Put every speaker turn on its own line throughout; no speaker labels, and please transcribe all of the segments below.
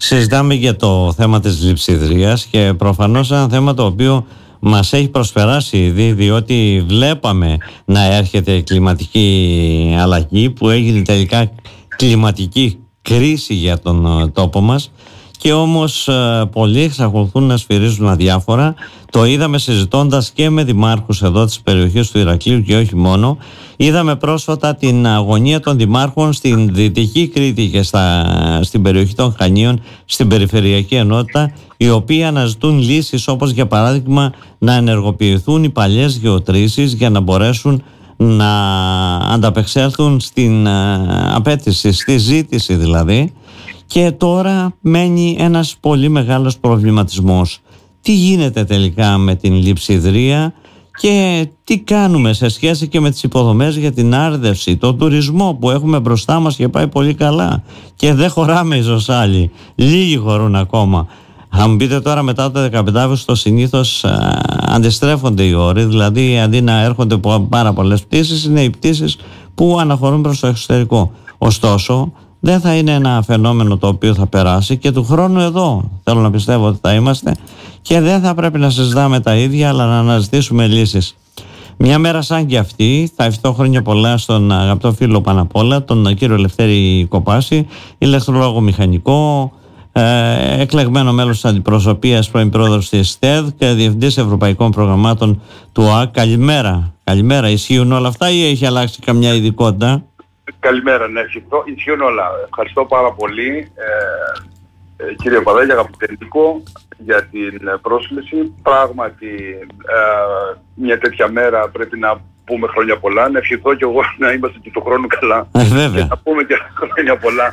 συζητάμε για το θέμα της λειψιδρίας και προφανώς ένα θέμα το οποίο μας έχει προσπεράσει ήδη, διότι βλέπαμε να έρχεται η κλιματική αλλαγή που έγινε τελικά κλιματική κρίση για τον τόπο μας, και όμως πολλοί εξακολουθούν να σφυρίζουν αδιάφορα. Το είδαμε συζητώντας και με δημάρχους εδώ της περιοχής του Ηρακλείου και όχι μόνο. Είδαμε πρόσφατα την αγωνία των δημάρχων στην Δυτική Κρήτη και στην περιοχή των Χανίων, στην Περιφερειακή Ενότητα, οι οποίοι αναζητούν λύσεις, όπως για παράδειγμα να ενεργοποιηθούν οι παλιές γεωτρήσεις για να μπορέσουν να ανταπεξέλθουν στην απέτηση, στη ζήτηση δηλαδή. Και τώρα μένει ένας πολύ μεγάλος προβληματισμός. Τι γίνεται τελικά με την λειψιδρία και τι κάνουμε σε σχέση και με τις υποδομές για την άρδευση, τον τουρισμό που έχουμε μπροστά μας και πάει πολύ καλά και δεν χωράμε ίσως άλλοι, λίγοι χωρούν ακόμα. Θα μου πείτε τώρα, μετά το 15 Αύγουστο συνήθως αντιστρέφονται οι όροι, δηλαδή αντί να έρχονται πάρα πολλές πτήσεις, είναι οι πτήσεις που αναχωρούν προς το εξωτερικό. Ωστόσο, δεν θα είναι ένα φαινόμενο το οποίο θα περάσει και του χρόνου εδώ θέλω να πιστεύω ότι θα είμαστε και δεν θα πρέπει να συζητάμε τα ίδια, αλλά να αναζητήσουμε λύσεις. Μια μέρα σαν και αυτή θα ευχηθώ χρόνια πολλά στον αγαπητό φίλο πάνω απ' όλα, τον κύριο Ελευθέρη Κοπάση, ηλεκτρολόγο μηχανικό, εκλεγμένο μέλος της αντιπροσωπείας, πρώην πρόεδρος της ΣΤΕΔ και διευθυντής ευρωπαϊκών προγραμμάτων του ΟΑΚ. Καλημέρα, ισχύουν όλα αυτά ή έχει αλλάξει καμιά ειδικότητα?
Καλημέρα, ναι, ισχύουν όλα. Ευχαριστώ πάρα πολύ, κύριε Παδέλη, αγαπητέ Νίκο, για την πρόσκληση. Πράγματι, μια τέτοια μέρα πρέπει να πούμε χρόνια πολλά. Να ευχηθώ και εγώ να είμαστε και του χρόνου καλά. Και να πούμε και χρόνια πολλά.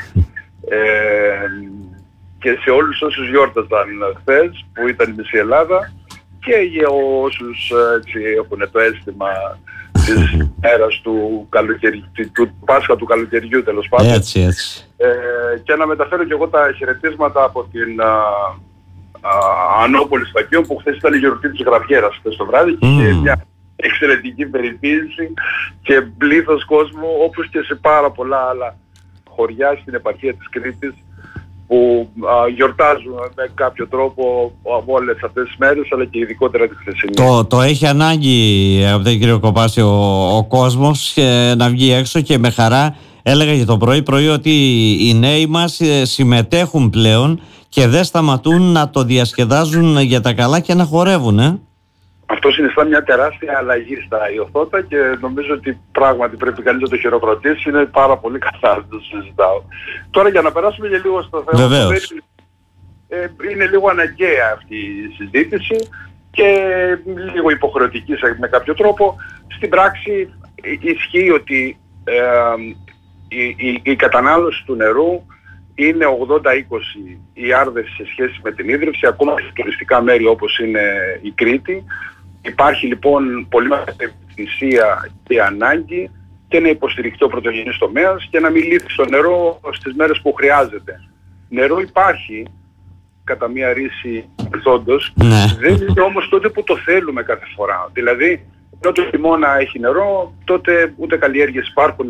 Και σε όλους όσους γιόρταζαν χθες, που ήταν η μισή Ελλάδα, και για όσους έτσι έχουν το αίσθημα της μέρας του Πάσχα του καλοκαιριού, τέλος πάντων.
Έτσι.
Και να μεταφέρω και εγώ τα χαιρετίσματα από την Ανώπολη Στακίων, που χθες ήταν η γιορτή της Γραβιέρας χθες το βράδυ και μια εξαιρετική περιποίηση και πλήθος κόσμου, όπως και σε πάρα πολλά άλλα χωριά στην επαρχία της Κρήτης, που γιορτάζουν με κάποιο τρόπο όλες αυτές τις μέρες, αλλά και ειδικότερα τη χθεσινή.
Το έχει ανάγκη, από τον κύριο Κοπάση, ο κόσμος να βγει έξω, και με χαρά έλεγα και το πρωί ότι οι νέοι μας συμμετέχουν πλέον και δεν σταματούν να το διασκεδάζουν για τα καλά και να χορεύουν.
Αυτό συνιστά μια τεράστια αλλαγή στα Ιωθώτα και νομίζω ότι πράγματι πρέπει κανείς να το χειροκροτήσει. Είναι πάρα πολύ καλά, το συζητάω. Τώρα, για να περάσουμε και λίγο στο θέμα, είναι λίγο αναγκαία αυτή η συζήτηση και λίγο υποχρεωτική με κάποιο τρόπο. Στην πράξη ισχύει ότι η κατανάλωση του νερού είναι 80-20 η άρδευση σε σχέση με την ίδρυυση, ακόμα σε τουριστικά μέρη όπως είναι η Κρήτη. Υπάρχει λοιπόν πολύ μεγάλη ευαισθησία και ανάγκη και να υποστηριχτεί ο πρωτογενής τομέας και να μην λείψει το νερό στις μέρες που χρειάζεται. Νερό υπάρχει κατά μία ρίση παρελθόντος, δεν είναι όμως τότε που το θέλουμε κάθε φορά. Δηλαδή, ενώ το χειμώνα έχει νερό, τότε ούτε καλλιέργειες υπάρχουν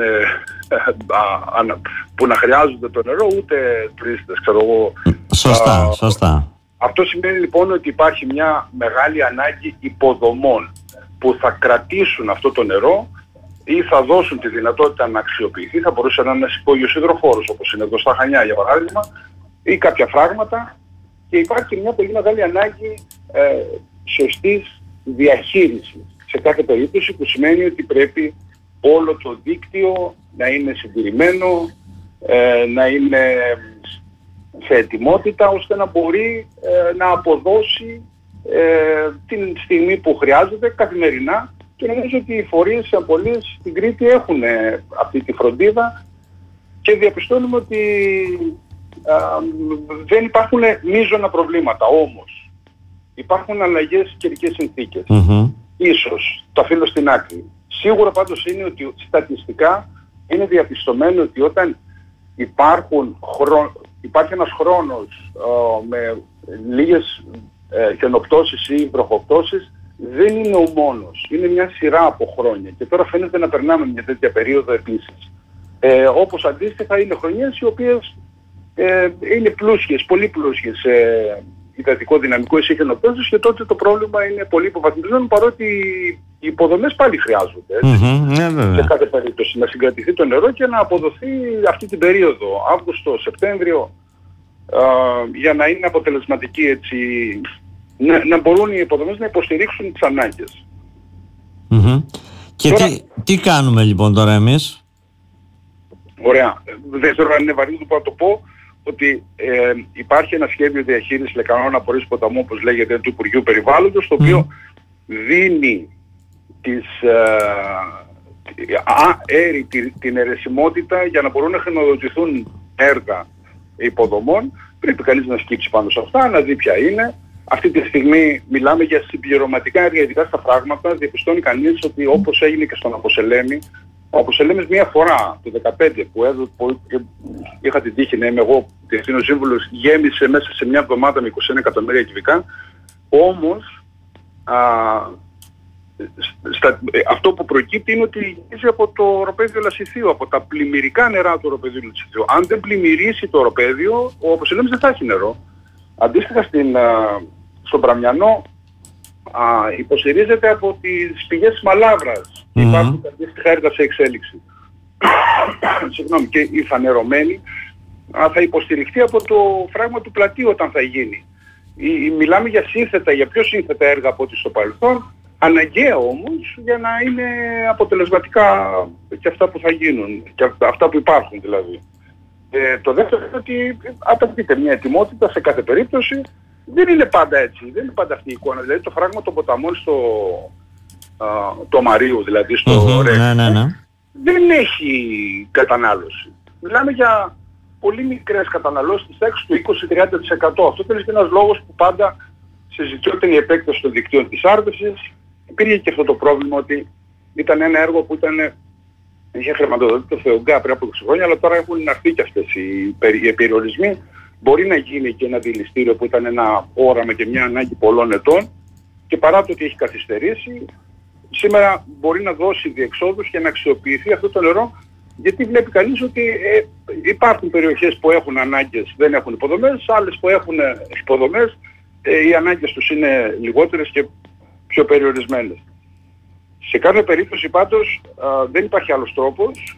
που να χρειάζονται το νερό, ούτε τουρίστες, ξέρω εγώ.
Σωστά.
Αυτό σημαίνει λοιπόν ότι υπάρχει μια μεγάλη ανάγκη υποδομών που θα κρατήσουν αυτό το νερό ή θα δώσουν τη δυνατότητα να αξιοποιηθεί. Θα μπορούσε να είναι ένας υπόγειος υδροφόρος, όπως είναι εδώ στα Χανιά για παράδειγμα, ή κάποια φράγματα, και υπάρχει μια πολύ μεγάλη ανάγκη σωστής διαχείρισης σε κάθε περίπτωση, που σημαίνει ότι πρέπει όλο το δίκτυο να είναι συντηρημένο, να είναι σε ετοιμότητα, ώστε να μπορεί να αποδώσει την στιγμή που χρειάζεται καθημερινά, και νομίζω ότι οι φορείς πολλοί στην Κρήτη έχουν αυτή τη φροντίδα και διαπιστώνουμε ότι δεν υπάρχουν μείζωνα προβλήματα. Όμως υπάρχουν αλλαγές καιρικές συνθήκες. Ίσως το αφήνω στην άκρη. Σίγουρα πάντως είναι ότι στατιστικά είναι διαπιστωμένο ότι όταν υπάρχει ένας χρόνος με λίγες χιονοπτώσεις ή βροχοπτώσεις, δεν είναι ο μόνος. Είναι μια σειρά από χρόνια και τώρα φαίνεται να περνάμε μια τέτοια περίοδο επίσης. Όπως αντίστοιχα είναι χρονιές οι οποίες είναι πλούσιες, πολύ πλούσιες σε υδατικό δυναμικό ισχυροπτώσεις και τότε το πρόβλημα είναι πολύ υποβαθμισμένο, παρότι οι υποδομές πάλι χρειάζονται σε κάθε περίπτωση να συγκρατηθεί το νερό και να αποδοθεί αυτή την περίοδο, Αύγουστο, Σεπτέμβριο, για να είναι αποτελεσματική, έτσι, να μπορούν οι υποδομές να υποστηρίξουν τις ανάγκες.
Και τώρα, τι κάνουμε λοιπόν τώρα εμείς?
Ωραία. Δεν ξέρω αν είναι βαρύτητο που να το πω, ότι υπάρχει ένα σχέδιο διαχείρισης λεκανών απορρίσεων ποταμού, όπως λέγεται, του Υπουργείου Περιβάλλοντος, το οποίο δίνει την αιρεσιμότητα για να μπορούν να χρηματοδοτηθούν έργα υποδομών. Πρέπει κανείς να σκύψει πάνω σε αυτά, να δει ποια είναι. Αυτή τη στιγμή μιλάμε για συμπληρωματικά έργα, ειδικά στα πράγματα. Διαπιστώνει κανείς ότι, όπως έγινε και στον Αποσελέμη, ο Αποσελέμης μία φορά το 2015 που είχα την τύχη να είμαι εγώ διευθύνων σύμβουλος, γέμισε μέσα σε μια εβδομάδα με 21 εκατομμύρια κυβικά. Όμως αυτό που προκύπτει είναι ότι γεμίζει από το οροπέδιο Λασιθίου, από τα πλημμυρικά νερά του οροπεδίου Λασιθίου. Αν δεν πλημμυρίσει το οροπέδιο, ο Αποσελέμης δεν θα έχει νερό. Αντίστοιχα στον Πραμιανό υποστηρίζεται από τις πηγές της Μαλάβρας. Υπάρχουν αντίστοιχα έργα σε εξέλιξη. Συγγνώμη, και η φανερωμένη θα υποστηριχθεί από το φράγμα του πλατείου όταν θα γίνει. Μιλάμε για σύνθετα, για πιο σύνθετα έργα από ό,τι στο παρελθόν, αναγκαία όμως για να είναι αποτελεσματικά και αυτά που θα γίνουν, και αυτά που υπάρχουν δηλαδή. Το δεύτερο είναι ότι απαιτείται μια ετοιμότητα σε κάθε περίπτωση. Δεν είναι πάντα έτσι, δεν είναι πάντα αυτή η εικόνα. Δηλαδή το φράγμα των ποταμών το Μαρίου, δηλαδή στο Ρέξ, δεν έχει κατανάλωση. Μιλάμε για πολύ μικρές καταναλώσεις της τάξης του 20-30%. Αυτό είναι ένας λόγος που πάντα συζητιόταν η επέκταση των δικτύων της άρδευσης. Υπήρχε και αυτό το πρόβλημα ότι ήταν ένα έργο που είχε χρηματοδοτήσει το ΦΕΟΓΚΑ πριν από 20 χρόνια, αλλά τώρα έχουν αρθεί και αυτές οι περιορισμοί. Μπορεί να γίνει και ένα δηληστήριο που ήταν ένα όραμα και μια ανάγκη πολλών ετών, και παρά το ότι έχει καθυστερήσει, σήμερα μπορεί να δώσει διεξόδους και να αξιοποιηθεί αυτό το νερό, γιατί βλέπει κανείς ότι υπάρχουν περιοχές που έχουν ανάγκες, δεν έχουν υποδομές, άλλες που έχουν υποδομές, οι ανάγκες τους είναι λιγότερες και πιο περιορισμένες. Σε κάθε περίπτωση πάντως δεν υπάρχει άλλος τρόπος.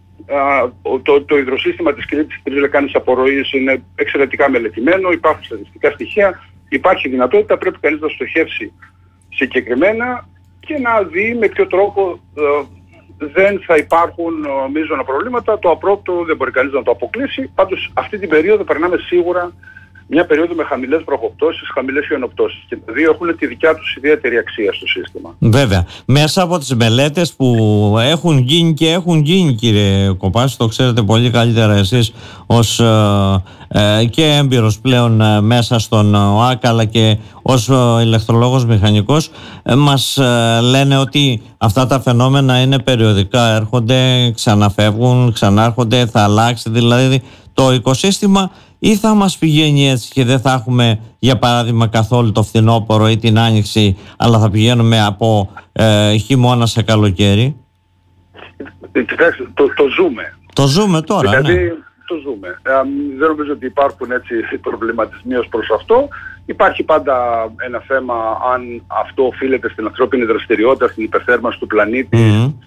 Το υδροσύστημα της Κρήτης, της λεκάνης απορροής, είναι εξαιρετικά μελετημένο, υπάρχουν στατιστικά στοιχεία, υπάρχει δυνατότητα, πρέπει κανείς να στοχεύσει συγκεκριμένα και να δει με ποιο τρόπο δεν θα υπάρχουν μείζωνα προβλήματα. Το απρόπτο δεν μπορεί κανείς να το αποκλείσει. Πάντως αυτή την περίοδο περνάμε σίγουρα μια περίοδο με χαμηλές βροχοπτώσεις, χαμηλές χιονοπτώσεις, και τα δύο έχουν τη δικιά τους ιδιαίτερη αξία στο σύστημα. Βέβαια.
Μέσα από τις μελέτες που έχουν γίνει, κύριε Κοπάση, το ξέρετε πολύ καλύτερα εσείς ως και έμπειρος πλέον μέσα στον ΟΑΚ, αλλά και ως ηλεκτρολόγος μηχανικός, μας λένε ότι αυτά τα φαινόμενα είναι περιοδικά, έρχονται, ξαναφεύγουν, ξανάρχονται, θα αλλάξει δηλαδή το οικοσύστημα, ή θα μας πηγαίνει έτσι και δεν θα έχουμε, για παράδειγμα, καθόλου το φθινόπωρο ή την άνοιξη, αλλά θα πηγαίνουμε από χειμώνα σε καλοκαίρι?
Κοιτάξτε, το ζούμε.
Το ζούμε τώρα,
δηλαδή, το ζούμε. Δεν νομίζω ότι υπάρχουν έτσι προβληματισμοί ως προς αυτό. Υπάρχει πάντα ένα θέμα αν αυτό οφείλεται στην ανθρώπινη δραστηριότητα, στην υπερθέρμανση του πλανήτη,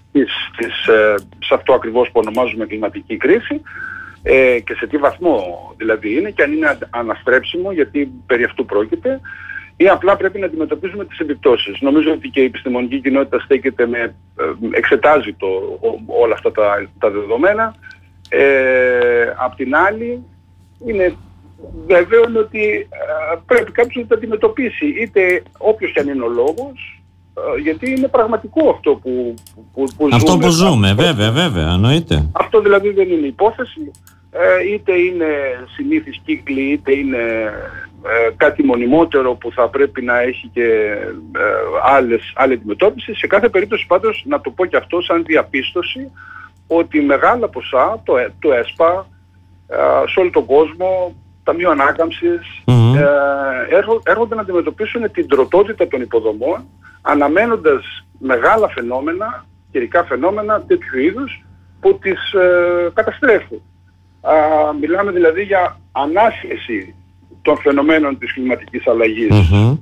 σε αυτό ακριβώς που ονομάζουμε κλιματική κρίση. Και σε τι βαθμό δηλαδή είναι, και αν είναι αναστρέψιμο, γιατί περί αυτού πρόκειται, ή απλά πρέπει να αντιμετωπίζουμε τις επιπτώσεις. Νομίζω ότι και η επιστημονική κοινότητα εξετάζει όλα αυτά τα δεδομένα. Απ' την άλλη, είναι βέβαιο ότι πρέπει κάποιος να τα αντιμετωπίσει, είτε όποιος και αν είναι ο λόγος, γιατί είναι πραγματικό αυτό που ζούμε.
Αυτό που ζούμε, βέβαια, εννοείται.
Αυτό δηλαδή δεν είναι υπόθεση, είτε είναι συνήθις κύκλοι, είτε είναι κάτι μονιμότερο που θα πρέπει να έχει και άλλη αντιμετώπιση. Σε κάθε περίπτωση πάντως να το πω και αυτό σαν διαπίστωση, ότι μεγάλα ποσά, το ΕΣΠΑ, σε όλο τον κόσμο, Ταμείο Ανάκαμψης, έρχονται να αντιμετωπίσουν την τροτότητα των υποδομών, αναμένοντας μεγάλα φαινόμενα, καιρικά φαινόμενα τέτοιου είδους, που τις καταστρέφουν. Μιλάμε δηλαδή για ανάσχεση των φαινομένων της κλιματικής αλλαγής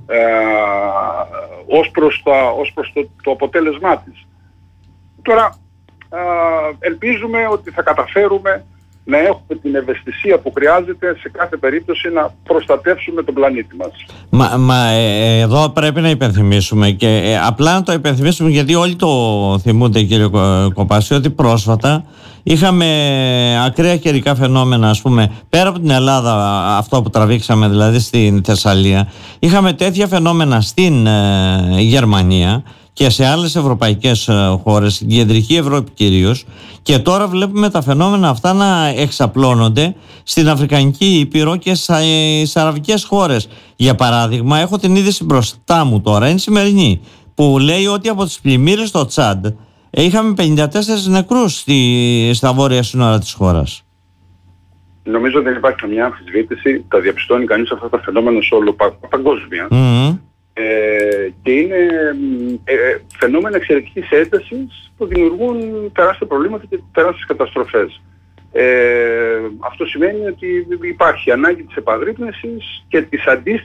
ως προς το αποτέλεσμά της. Τώρα ελπίζουμε ότι θα καταφέρουμε να έχουμε την ευαισθησία που χρειάζεται σε κάθε περίπτωση να προστατεύσουμε τον πλανήτη μας.
Εδώ πρέπει να υπενθυμίσουμε και απλά να το υπενθυμίσουμε, γιατί όλοι το θυμούνται, κύριε Κοπάση, ότι πρόσφατα είχαμε ακραία καιρικά φαινόμενα, ας πούμε, πέρα από την Ελλάδα, αυτό που τραβήξαμε δηλαδή στην Θεσσαλία, είχαμε τέτοια φαινόμενα στην Γερμανία και σε άλλες ευρωπαϊκές χώρες, στην κεντρική Ευρώπη κυρίως, και τώρα βλέπουμε τα φαινόμενα αυτά να εξαπλώνονται στην Αφρικανική Ήπειρο και στις αραβικές χώρες. Για παράδειγμα, έχω την είδηση μπροστά μου τώρα, είναι σημερινή, που λέει ότι από τις πλημμύρες στο Τσάντ είχαμε 54 νεκρούς στα βόρεια σύνορα της χώρας.
Νομίζω δεν υπάρχει καμιά αμφισβήτηση, τα διαπιστώνει κανείς αυτά τα φαινόμενα σε όλο παγκόσμια. Και είναι φαινόμενα εξαιρετικής έντασης που δημιουργούν τεράστια προβλήματα και τεράστιες καταστροφές. Αυτό σημαίνει ότι υπάρχει ανάγκη της επαγρύπνησης και της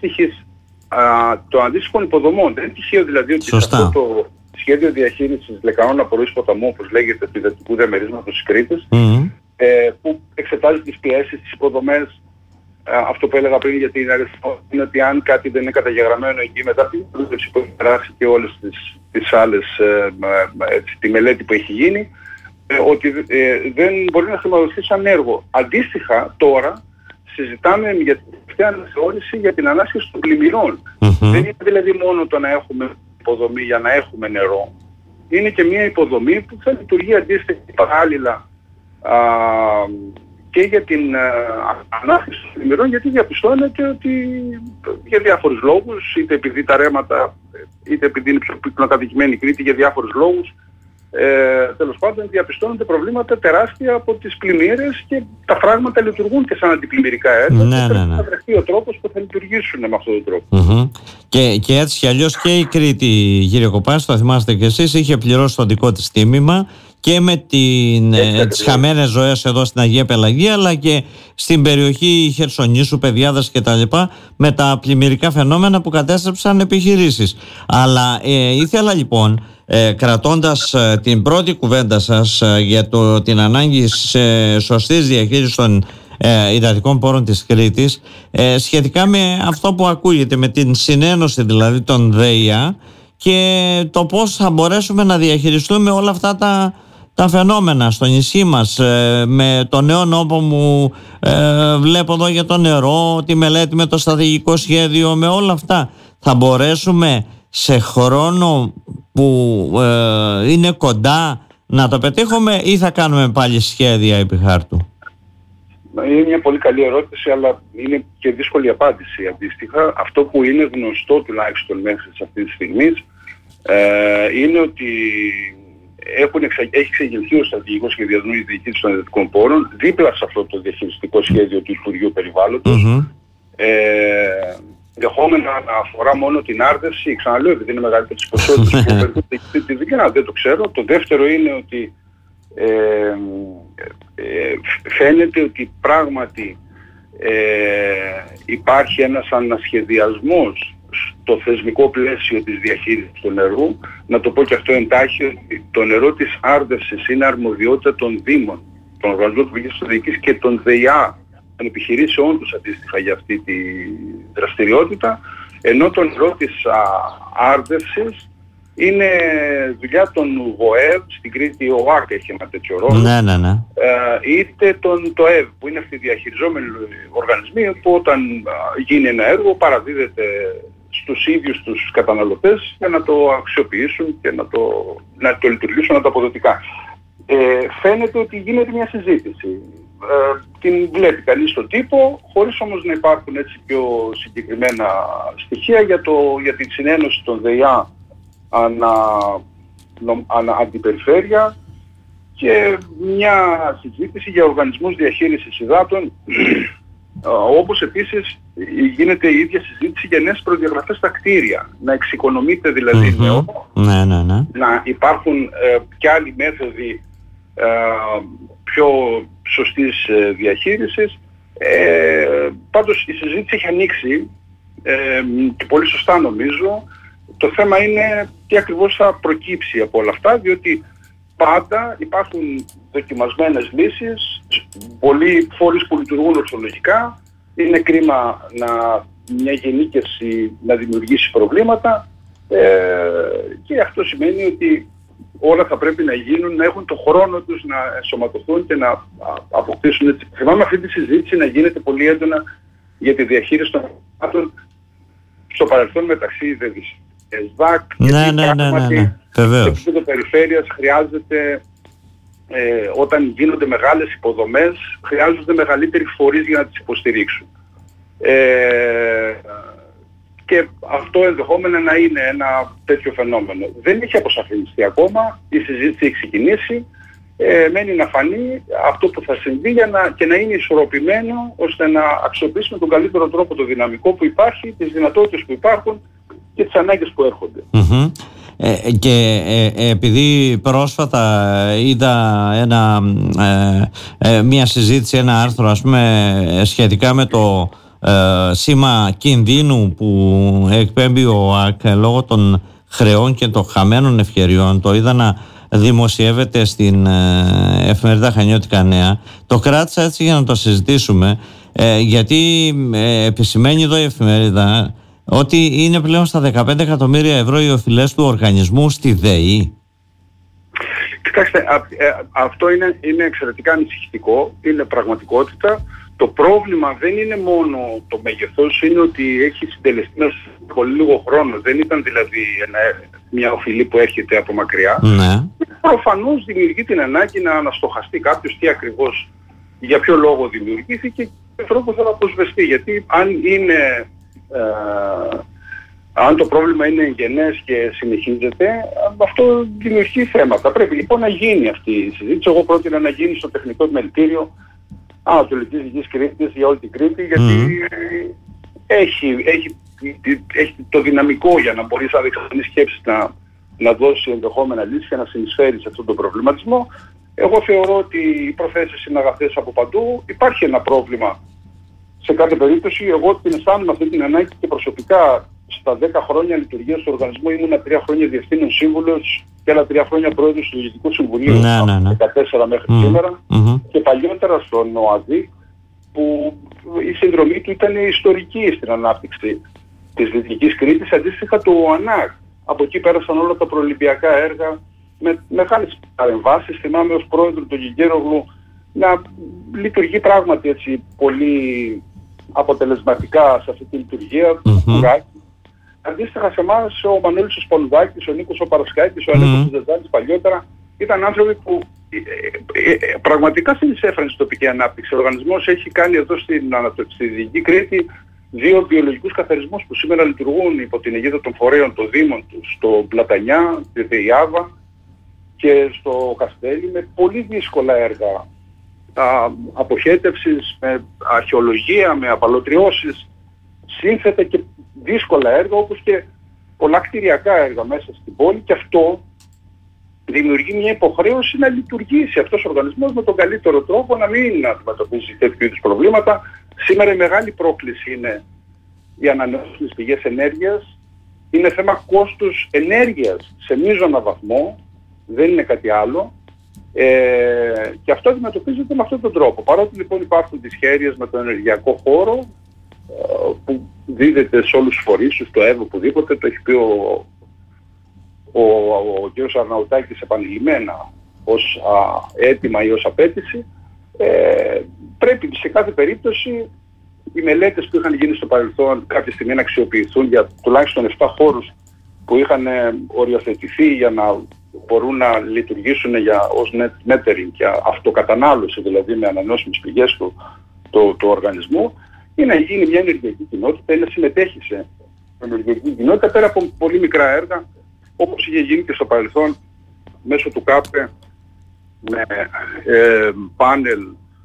των αντίστοιχων υποδομών. Δεν είναι τυχαίο δηλαδή ότι σε αυτό το σχέδιο διαχείρισης λεκανών απορροής ποταμού, όπως λέγεται, του υδατικού διαμερίσματος της Κρήτης, που εξετάζει τις πιέσεις, τις υποδομές. Αυτό που έλεγα πριν για την αριθμό είναι ότι αν κάτι δεν είναι καταγεγραμμένο εκεί, μετά την δούλευση που έχει περάσει και όλες τις άλλες, τη μελέτη που έχει γίνει, ότι δεν μπορεί να χρηματοδοτηθεί σαν έργο. Αντίστοιχα, τώρα συζητάμε για την τελευταία αναθεώρηση για την ανάσχεση των πλημμυρών. Δεν είναι δηλαδή μόνο το να έχουμε υποδομή για να έχουμε νερό. Είναι και μια υποδομή που θα λειτουργεί αντίστοιχα παράλληλα και για την ανάσχεση των πλημμυρών, γιατί διαπιστώνεται ότι για διάφορους λόγους, είτε επειδή τα ρέματα, είτε επειδή είναι πιο πυκνοκατοικημένη η Κρήτη, για διάφορους λόγους, τέλος πάντων διαπιστώνονται προβλήματα τεράστια από τις πλημμύρες και τα φράγματα λειτουργούν και σαν αντιπλημμυρικά έργα. Θα βρεθεί ο τρόπος που θα λειτουργήσουν με αυτόν τον τρόπο.
Και έτσι κι αλλιώς και η Κρήτη, κύριε Κοπάση, το θυμάστε κι εσείς, είχε πληρώσει το δικό της τίμημα και με τις χαμένες ζωές εδώ στην Αγία Πελαγία, αλλά και στην περιοχή Χερσονήσου, Πεδιάδας και τα λοιπά, με τα πλημμυρικά φαινόμενα που κατέστρεψαν επιχειρήσεις. Αλλά ήθελα λοιπόν, κρατώντας την πρώτη κουβέντα σας για την ανάγκη σωστής διαχείρισης των υδατικών πόρων της Κρήτης, σχετικά με αυτό που ακούγεται, με την συνένωση δηλαδή των ΔΕΙΑ και το πώς θα μπορέσουμε να διαχειριστούμε όλα αυτά τα φαινόμενα στο νησί μας, με το νέο νόμο μου βλέπω εδώ για το νερό, τη μελέτη με το στρατηγικό σχέδιο, με όλα αυτά θα μπορέσουμε σε χρόνο που είναι κοντά να το πετύχουμε ή θα κάνουμε πάλι σχέδια επί χάρτου?
Είναι μια πολύ καλή ερώτηση, αλλά είναι και δύσκολη απάντηση αντίστοιχα. Αυτό που είναι γνωστό τουλάχιστον μέχρι αυτή τη στιγμή είναι ότι έχει εξεγελθεί ο στρατηγικός σχεδιασμός για τη διοίκηση των υδατικών πόρων δίπλα σε αυτό το διαχειριστικό σχέδιο του Υπουργείου Περιβάλλοντος. Ενδεχόμενα να αφορά μόνο την άρδευση, ξαναλέω, επειδή είναι μεγαλύτερες ποσότητες που περνούνται τη δικιά, δεν το ξέρω. Το δεύτερο είναι ότι φαίνεται ότι πράγματι υπάρχει ένας ανασχεδιασμός στο θεσμικό πλαίσιο της διαχείρισης του νερού. Να το πω και αυτό εντάχει, ότι το νερό της άρδευσης είναι αρμοδιότητα των Δήμων, των Οργανισμών Τοπικής Αυτοδιοίκησης και των ΔΕΙΑ, των επιχειρήσεων τους αντίστοιχα για αυτή τη δραστηριότητα, ενώ το νερό της άρδευσης είναι δουλειά των ΒΟΕΒ, στην Κρήτη ο ΟΑΚ έχει ένα τέτοιο ρόλο, είτε το ΕΒ που είναι αυτοί οι διαχειριζόμενοι οργανισμοί που όταν γίνει ένα έργο παραδίδεται στους ίδιους τους καταναλωτές για να το αξιοποιήσουν και να το λειτουργήσουν αποδοτικά. Φαίνεται ότι γίνεται μια συζήτηση. Την βλέπει κανείς στον τύπο, χωρίς όμως να υπάρχουν έτσι πιο συγκεκριμένα στοιχεία για την συνένωση των ΔΕΙΑ ανά αντιπεριφέρεια και μια συζήτηση για οργανισμούς διαχείρισης υδάτων, όπως επίσης γίνεται η ίδια συζήτηση για νέες προδιαγραφές στα κτίρια, να εξοικονομείται δηλαδή νερό, να υπάρχουν και άλλοι μέθοδοι πιο σωστής διαχείρισης. Πάντως η συζήτηση έχει ανοίξει και πολύ σωστά νομίζω. Το θέμα είναι τι ακριβώς θα προκύψει από όλα αυτά, διότι πάντα υπάρχουν δοκιμασμένες λύσεις, πολλοί φορείς που λειτουργούν ορθολογικά. Είναι κρίμα μια γενίκευση να δημιουργήσει προβλήματα και αυτό σημαίνει ότι όλα θα πρέπει να γίνουν, να έχουν το χρόνο τους να ενσωματωθούν και να αποκτήσουν έτσι. Θυμάμαι αυτή τη συζήτηση να γίνεται πολύ έντονα για τη διαχείριση των πραγμάτων στο παρελθόν μεταξύ ΕΣΔΑΚ και σε επίπεδο περιφέρειας χρειάζεται, όταν γίνονται μεγάλες υποδομές, χρειάζονται μεγαλύτεροι φορείς για να τις υποστηρίξουν. Και αυτό ενδεχόμενα να είναι ένα τέτοιο φαινόμενο. Δεν έχει αποσαφινιστεί ακόμα, η συζήτηση έχει ξεκινήσει, μένει να φανεί αυτό που θα συμβεί και να είναι ισορροπημένο ώστε να αξιοποιήσουμε τον καλύτερο τρόπο το δυναμικό που υπάρχει, τις δυνατότητες που υπάρχουν και τις ανάγκες που έρχονται.
Και επειδή πρόσφατα είδα μια συζήτηση, ένα άρθρο ας πούμε σχετικά με το σήμα κινδύνου που εκπέμπει ο ΑΚ λόγω των χρεών και των χαμένων ευκαιριών, το είδα να δημοσιεύεται στην εφημερίδα Χανιώτικα Νέα. Το κράτησα έτσι για να το συζητήσουμε, γιατί επισημαίνει εδώ η εφημερίδα ότι είναι πλέον στα 15 εκατομμύρια ευρώ οι οφειλές του οργανισμού στη ΔΕΗ.
Κοιτάξτε, αυτό είναι εξαιρετικά ανησυχητικό, είναι πραγματικότητα. Το πρόβλημα δεν είναι μόνο το μέγεθος, είναι ότι έχει συντελεστεί μέσα σε πολύ λίγο χρόνο. Δεν ήταν δηλαδή μια οφειλή που έρχεται από μακριά.
Ναι.
Προφανώς δημιουργεί την ανάγκη να αναστοχαστεί κάποιος τι ακριβώς, για ποιο λόγο δημιουργήθηκε και τρόπο θα αποσβεστεί. Γιατί αν το πρόβλημα είναι εγγενές και συνεχίζεται, αυτό δημιουργεί θέματα. Πρέπει λοιπόν να γίνει αυτή η συζήτηση. Εγώ πρότεινα να γίνει στο τεχνικό επιμελητήριο Ανατολικής Δυτικής Κρήτης για όλη την Κρήτη, γιατί έχει το δυναμικό για να μπορεί σαν δεξαμενή σκέψη να δώσει ενδεχόμενα λύση και να συνεισφέρει σε αυτόν τον προβληματισμό. Εγώ θεωρώ ότι οι προθέσεις είναι αγαθές από παντού. Υπάρχει ένα πρόβλημα σε κάθε περίπτωση. Εγώ την αισθάνομαι αυτή την ανάγκη και προσωπικά στα 10 χρόνια λειτουργίας του οργανισμού ήμουν 3 χρόνια διευθύνων σύμβουλος και άλλα 3 χρόνια πρόεδρος του Διοικητικού Συμβουλίου, 14 μέχρι σήμερα, και παλιότερα στον ΟΑΔΙ, που η συνδρομή του ήταν ιστορική στην ανάπτυξη της Δυτικής Κρήτης, αντίστοιχα του ΟΑΝΑΚ. Από εκεί πέρασαν όλα τα προολυμπιακά έργα με μεγάλες παρεμβάσεις. Θυμάμαι ως πρόεδρο του Γιγέρογλου να λειτουργεί πράγματι έτσι πολύ αποτελεσματικά σε αυτή τη λειτουργία. Αντίστοιχα σε εμάς ο Μανώλης ο Σπολουδάκης, ο Νίκος ο Παρασκάκης, ο Αλέκος ο Ζεζάνης παλιότερα ήταν άνθρωποι που πραγματικά συνεισέφεραν στην τοπική ανάπτυξη. Ο οργανισμός έχει κάνει εδώ στη Δυτική Κρήτη 2 βιολογικούς καθαρισμούς που σήμερα λειτουργούν υπό την αιγίδα των φορέων των Δήμων του, στο Πλατανιά, στη Δεϊάβα και στο Καστέλι, με πολύ δύσκολα έργα αποχέτευσης, με αρχαιολογία, με απαλωτριώσεις, σύνθετα και δύσκολα έργα, όπως και πολλά κτηριακά έργα μέσα στην πόλη, και αυτό δημιουργεί μια υποχρέωση να λειτουργήσει αυτός ο οργανισμός με τον καλύτερο τρόπο, να μην αντιμετωπίζει τέτοιου είδους προβλήματα. Σήμερα η μεγάλη πρόκληση είναι οι ανανεώσιμες πηγές ενέργειας. Είναι θέμα κόστους ενέργειας σε μείζωνα βαθμό, δεν είναι κάτι άλλο. Και αυτό αντιμετωπίζεται με αυτόν τον τρόπο. Παρότι λοιπόν υπάρχουν δυσχέρειες με τον ενεργειακό χώρο, που δίδεται σε όλους τους φορείς, στο ΕΒ, οπουδήποτε, το έχει πει ο κ. Αρναουτάκης επανειλημμένα ως αίτημα ή ως απέτηση. Πρέπει σε κάθε περίπτωση οι μελέτες που είχαν γίνει στο παρελθόν κάποια στιγμή να αξιοποιηθούν για τουλάχιστον 7 χώρους που είχαν οριοθετηθεί για να μπορούν να λειτουργήσουν ως net metering και αυτοκατανάλωση, δηλαδή με ανανεώσιμες πηγές του οργανισμού, ή να γίνει μια ενεργειακή κοινότητα ή να συμμετέχει σε ενεργειακή κοινότητα πέρα από πολύ μικρά έργα, όπως είχε γίνει και στο παρελθόν μέσω του ΚΑΠΕ με πάνελ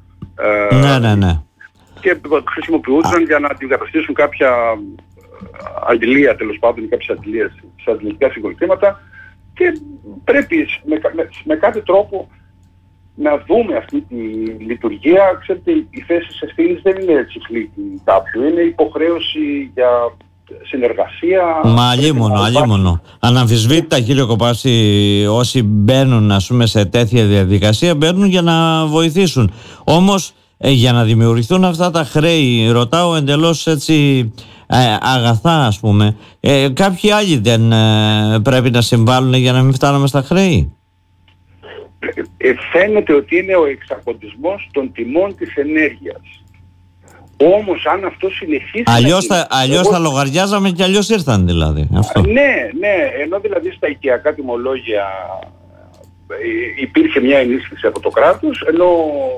και χρησιμοποιούνταν για να αντικαταστήσουν κάποια αγγελία, τέλος πάντων, κάποιες αντιλίες σε αντιλητικά συγκολητήματα, και πρέπει με κάθε τρόπο να δούμε αυτή τη λειτουργία. Ξέρετε, η θέση ευθύνης δεν είναι τσιφλίτη κάποιου, είναι υποχρέωση για συνεργασία.
Μα αλλήμωνο. Αναμφισβήτητα, κύριε Κοπάση, όσοι μπαίνουν, ας πούμε, σε τέτοια διαδικασία, μπαίνουν για να βοηθήσουν. Όμως, για να δημιουργηθούν αυτά τα χρέη, ρωτάω εντελώς έτσι αγαθά, ας πούμε, κάποιοι άλλοι δεν πρέπει να συμβάλλουν για να μην φτάνουμε στα χρέη?
Φαίνεται ότι είναι ο εξαποντισμός των τιμών της ενέργειας. Όμως αν αυτό συνεχίσει...
Αλλιώς θα λογαριάζαμε και αλλιώς ήρθαν δηλαδή. Αυτό.
Ναι, ενώ δηλαδή στα οικιακά τιμολόγια υπήρχε μια ενίσχυση από το κράτος, ενώ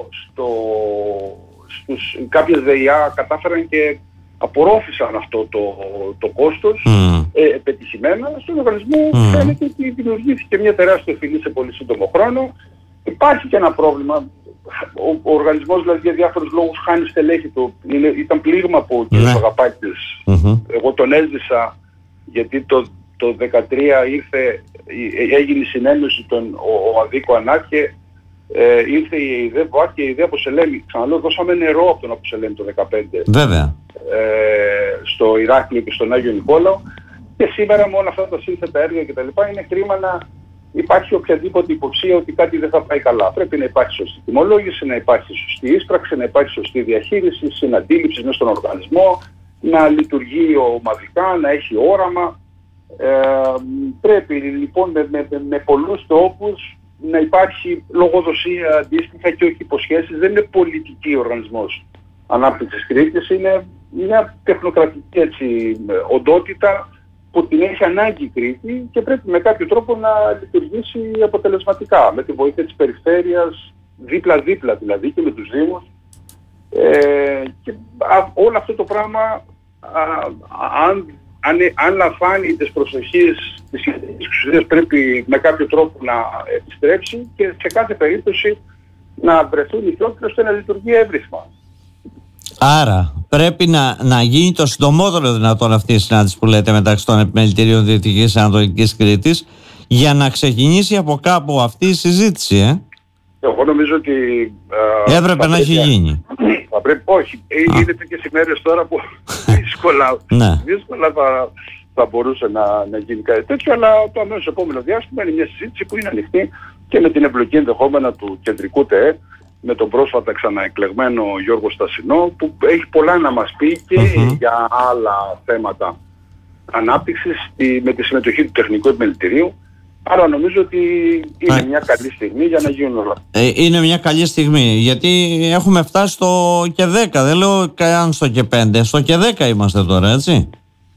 κάποιες ΔΕΙΑ κατάφεραν και απορρόφησαν αυτό το κόστος πετυχημένα. Στον οργανισμό φαίνεται ότι δημιουργήθηκε μια τεράστια ευθύνη σε πολύ σύντομο χρόνο. Υπάρχει και ένα πρόβλημα. Ο οργανισμός δηλαδή για διάφορους λόγους χάνει στελέχη του. Ήταν πλήγμα από ο κ. Παγαπάκης. Εγώ τον έζησα γιατί το 2013 έγινε η συνένωση ο Αδίκο Ανάκε, ήρθε η ΕΙΔΕ και η ΕΙΔΕ Αποσελέμη. Ξαναλέω, δώσαμε νερό από τον Αποσελέμη το 2015.
Βέβαια.
Στο Ηράκλειο και στον Άγιο Νικόλαο. Και σήμερα με όλα αυτά τα σύνθετα έργα κτλ. Είναι κρίμα να υπάρχει οποιαδήποτε υποψία ότι κάτι δεν θα πάει καλά. Πρέπει να υπάρχει σωστή τιμολόγηση, να υπάρχει σωστή ίσπραξη, να υπάρχει σωστή διαχείριση, συναντήληψη μέσα στον οργανισμό, να λειτουργεί ομαδικά, να έχει όραμα. Πρέπει λοιπόν με πολλούς τρόπους να υπάρχει λογοδοσία αντίστοιχα και όχι υποσχέσεις. Δεν είναι πολιτική ο οργανισμός ανάπτυξης Κρήτης, είναι μια τεχνοκρατική οντότητα που την έχει ανάγκη η Κρήτη και πρέπει με κάποιο τρόπο να λειτουργήσει αποτελεσματικά, με τη βοήθεια της περιφέρειας, δίπλα-δίπλα δηλαδή και με τους Δήμους. Και όλο αυτό το πράγμα, αν λαμβάνει τις προσοχές της εξουσίας, πρέπει με κάποιο τρόπο να επιστρέψει και σε κάθε περίπτωση να βρεθούν οι τρόποι ώστε να λειτουργεί εύρυθμα.
Άρα πρέπει να γίνει το συντομότερο δυνατόν αυτή η συνάντηση που λέτε μεταξύ των επιμελητηρίων Δυτικής και Ανατολικής Κρήτης για να ξεκινήσει από κάπου αυτή η συζήτηση. Εγώ
νομίζω ότι
έπρεπε να έχει γίνει.
Όχι, είναι τέτοιες ημέρες τώρα που δύσκολα θα μπορούσε να γίνει κάτι τέτοιο, αλλά το αμέσως επόμενο διάστημα είναι μια συζήτηση που είναι ανοιχτή και με την εμπλοκή ενδεχόμενα του κεντρικού ΤΕΕ, με τον πρόσφατα ξαναεκλεγμένο Γιώργο Στασινό, που έχει πολλά να μας πει και για άλλα θέματα ανάπτυξης με τη συμμετοχή του Τεχνικού Επιμελητηρίου. Άρα νομίζω ότι είναι μια καλή στιγμή για να γίνουν όλα.
Είναι μια καλή στιγμή, γιατί έχουμε φτάσει στο και 10, δεν λέω καν στο και 5, στο και 10 είμαστε τώρα, έτσι.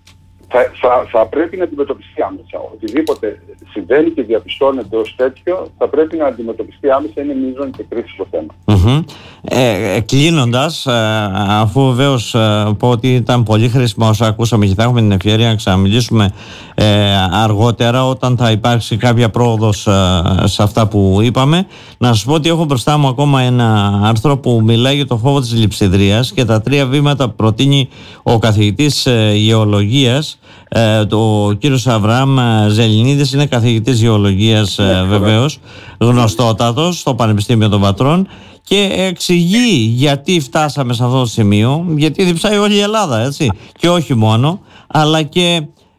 Θα πρέπει να αντιμετωπιστεί άμεσα. Οτιδήποτε συμβαίνει και διαπιστώνεται ως τέτοιο θα πρέπει να αντιμετωπιστεί άμεσα, είναι μείζον και κρίσιμο θέμα.
Κλείνοντας, αφού βεβαίως πω ότι ήταν πολύ χρήσιμο όσα ακούσαμε και θα έχουμε την ευκαιρία να ξαναμιλήσουμε αργότερα όταν θα υπάρξει κάποια πρόοδος σε αυτά που είπαμε, να σας πω ότι έχω μπροστά μου ακόμα ένα άρθρο που μιλάει για το φόβο της λειψιδρίας και τα 3 βήματα που προτείνει ο καθηγητής γεωλογίας, ο κύριος Αβραάμ Ζελινίδης. Είναι καθηγητής γεωλογίας βεβαίως, γνωστότατος στο Πανεπιστήμιο των Πατρών, και εξηγεί γιατί φτάσαμε σε αυτό το σημείο, γιατί διψάει όλη η Ελλάδα, έτσι, και όχι μόνο, αλλά και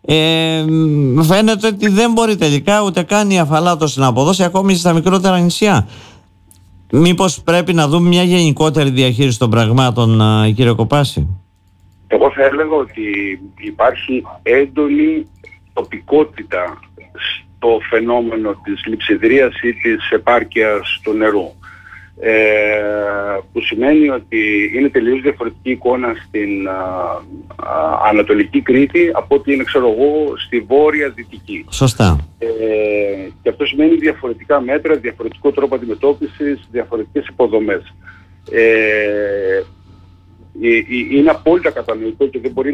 φαίνεται ότι δεν μπορεί τελικά ούτε καν η Αφαλάτωση να αποδώσει ακόμη στα μικρότερα νησιά. Μήπως πρέπει να δούμε μια γενικότερη διαχείριση των πραγμάτων, κύριε Κοπάση?
Εγώ θα έλεγα ότι υπάρχει έντονη τοπικότητα στο φαινόμενο της λειψιδρίας ή της επάρκειας του νερού. Που σημαίνει ότι είναι τελείως διαφορετική εικόνα στην Ανατολική Κρήτη από ότι είναι, ξέρω εγώ, στη Βόρεια Δυτική.
Σωστά.
Και αυτό σημαίνει διαφορετικά μέτρα, διαφορετικό τρόπο αντιμετώπισης, διαφορετικές υποδομές. Είναι απόλυτα κατανοητό και δεν μπορεί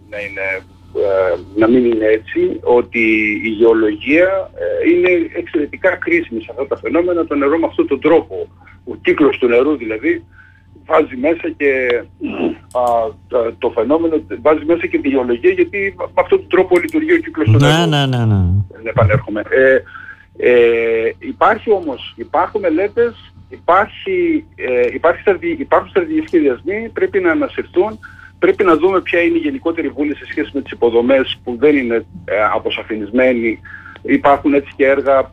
να μην είναι έτσι, ότι η γεωλογία είναι εξαιρετικά κρίσιμη σε αυτά τα φαινόμενα. Το νερό με αυτόν τον τρόπο, ο κύκλος του νερού δηλαδή, βάζει μέσα και το φαινόμενο, βάζει μέσα και τη γεωλογία, γιατί με αυτόν τον τρόπο λειτουργεί ο κύκλος του νερού.
Ναι.
Επανέρχομαι. Υπάρχουν μελέτες υπάρχουν στρατηγικοί σχεδιασμοί, πρέπει να ανασυρθούν, πρέπει να δούμε ποια είναι η γενικότερη βούληση σε σχέση με τις υποδομές που δεν είναι αποσαφηνισμένοι. Υπάρχουν έτσι και έργα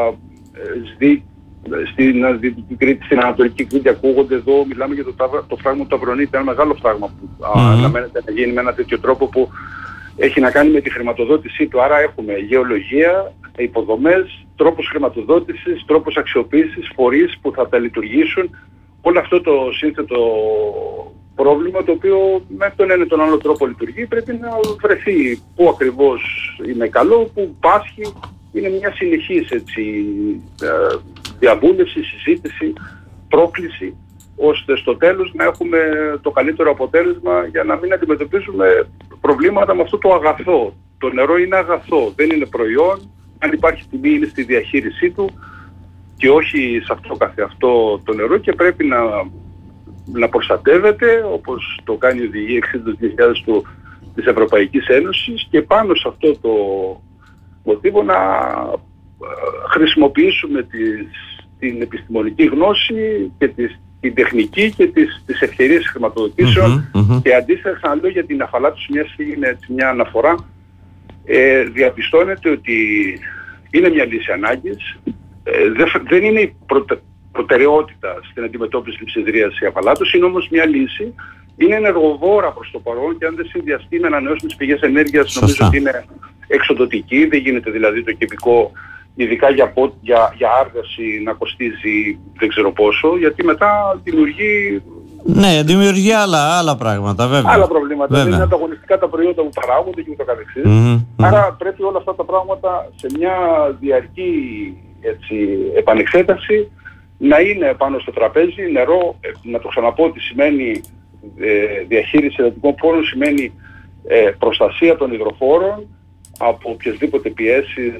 στην Δυτική Κρήτη, στην Ανατολική Κρήτη ακούγονται. Εδώ μιλάμε για το φράγμα του Ταυρονίτη, ένα μεγάλο φράγμα που αναμένεται να γίνει με ένα τέτοιο τρόπο που έχει να κάνει με τη χρηματοδότησή του. Άρα έχουμε γεωλογία, υποδομές, τρόπους χρηματοδότησης, τρόπους αξιοποίησης, φορείς που θα τα λειτουργήσουν. Όλο αυτό το σύνθετο πρόβλημα, το οποίο με τον ένα ή τον άλλο τρόπο λειτουργεί, πρέπει να βρεθεί πού ακριβώς είναι καλό, πού πάσχει. Είναι μια συνεχής διαβούλευση, συζήτηση, πρόκληση, ώστε στο τέλος να έχουμε το καλύτερο αποτέλεσμα για να μην αντιμετωπίζουμε προβλήματα με αυτό το αγαθό. Το νερό είναι αγαθό, δεν είναι προϊόν. Αν υπάρχει τιμή είναι στη διαχείρισή του και όχι σε αυτό καθεαυτό το νερό, και πρέπει να προστατεύεται όπως το κάνει η Οδηγία 60/2000 της Ευρωπαϊκής Ένωσης, και πάνω σε αυτό το μοτίβο να χρησιμοποιήσουμε την επιστημονική γνώση και την τεχνική και τις ευκαιρίες χρηματοδοτήσεων. Και αντίστοιχα, ξαναλέω, για την αφαλάτωση, μια αναφορά, διαπιστώνεται ότι είναι μια λύση ανάγκης, δεν είναι η προτεραιότητα στην αντιμετώπιση λειψιδρίας η αφαλάτωση, είναι όμως μια λύση, είναι ενεργοβόρα προς το παρόν, και αν δεν συνδυαστεί με ανανεώσιμες πηγές ενέργειας, νομίζω ότι είναι εξοντωτική. Δεν γίνεται δηλαδή το κυβικό, ειδικά για άργαση, να κοστίζει δεν ξέρω πόσο, γιατί μετά δημιουργεί...
Ναι, δημιουργεί άλλα πράγματα, βέβαια. Άλλα
προβλήματα. Δεν είναι ανταγωνιστικά τα προϊόντα που παράγονται και ούτω καθεξής. Άρα πρέπει όλα αυτά τα πράγματα σε μια διαρκή επανεξέταση να είναι πάνω στο τραπέζι. Νερό, να το ξαναπώ, ότι σημαίνει διαχείριση υδατικών πόρων, σημαίνει προστασία των υδροφόρων από οποιασδήποτε πιέσεις,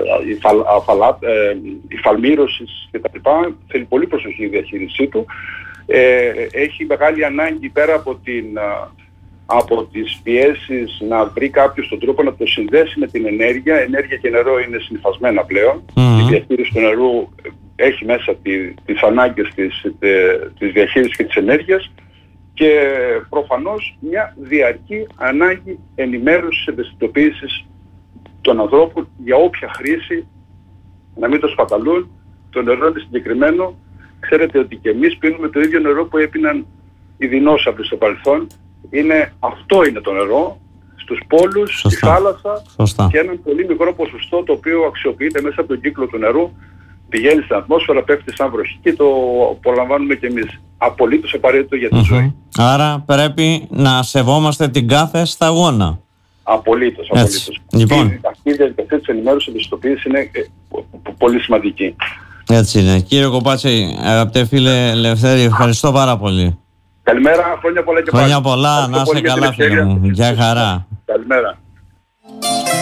υφαλμύρωσης κτλ. Θέλει πολύ προσοχή η διαχείρισή του. Έχει μεγάλη ανάγκη, πέρα από τις πιέσεις, να βρει κάποιος τον τρόπο να το συνδέσει με την ενέργεια. Ενέργεια και νερό είναι συνυφασμένα πλέον. Η διαχείριση του νερού έχει μέσα τις ανάγκες της διαχείρισης και της ενέργειας, και προφανώς μια διαρκή ανάγκη ενημέρωσης, ευαισθητοποίησης των ανθρώπων για όποια χρήση, να μην το σπαταλούν. Το νερό είναι συγκεκριμένο. Ξέρετε ότι και εμείς πίνουμε το ίδιο νερό που έπιναν οι δεινόσαυροι στο παρελθόν. Αυτό είναι το νερό, στους πόλους, στη θάλασσα, και ένα πολύ μικρό ποσοστό το οποίο αξιοποιείται μέσα από τον κύκλο του νερού, πηγαίνει στην ατμόσφαιρα, πέφτει σαν βροχή και το απολαμβάνουμε κι εμείς. Απολύτως απαραίτητο για τη ζωή.
Άρα πρέπει να σεβόμαστε την κάθε σταγόνα.
Απολύτως.
Λοιπόν.
Αυτή η διαδικασία της ενημέρωσης και επιστοποίησης είναι πολύ σημαντική.
Έτσι είναι. Κύριε Κοπάτση, αγαπητέ φίλε Ελευθέρη, ευχαριστώ πάρα πολύ.
Καλημέρα, χρόνια πολλά και πάλι.
Χρόνια πολλά, να είσαι καλά φίλε μου. Γεια χαρά.
Καλημέρα.